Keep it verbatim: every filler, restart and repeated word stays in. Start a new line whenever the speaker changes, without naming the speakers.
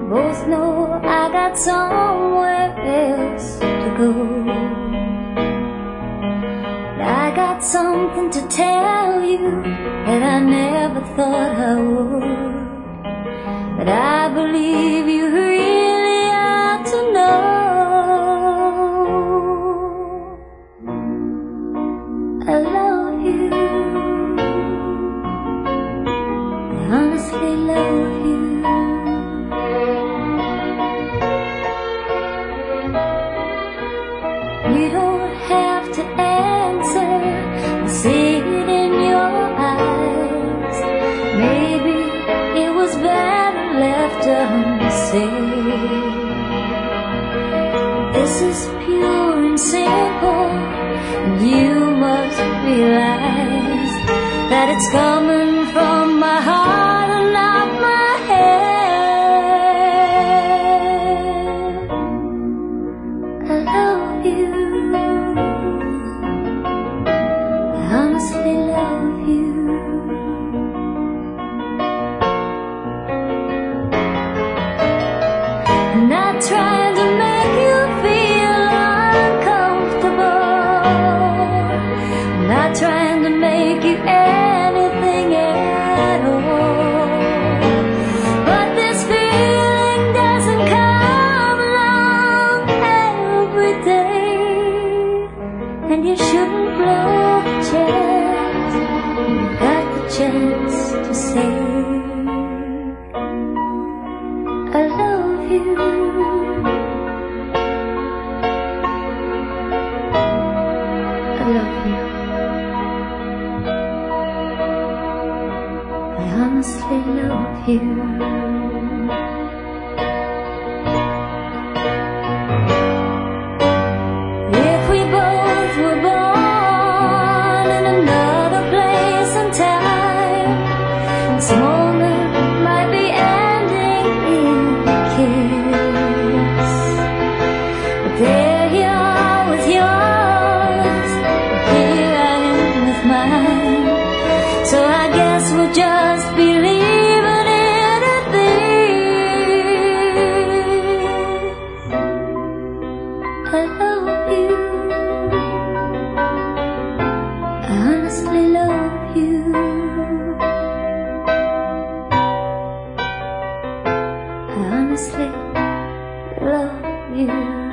both know I got somewhere else to go. But I got something to tell you that I never thought I would. But I believe you really ought to know. I love you. I honestly love you. You don't have to answer, I see it in your eyes. Maybe it was better left unsaid. This is pure and simple, and you must realize that it's coming from my heart and not my head. I love you. I honestly love you. I'm not trying to make you feel uncomfortable. I'm not trying to make you anything at all. But this feeling doesn't come along every day, and you shouldn't blow the chance. You got the chance to say I love you. I love you. I honestly love you. If we both were born in another place and time, this moment might be ending in a kiss. But there you are with yours, here I am with mine. So I guess we'll just be leaving it at this. I love you. I honestly love you. I honestly love you.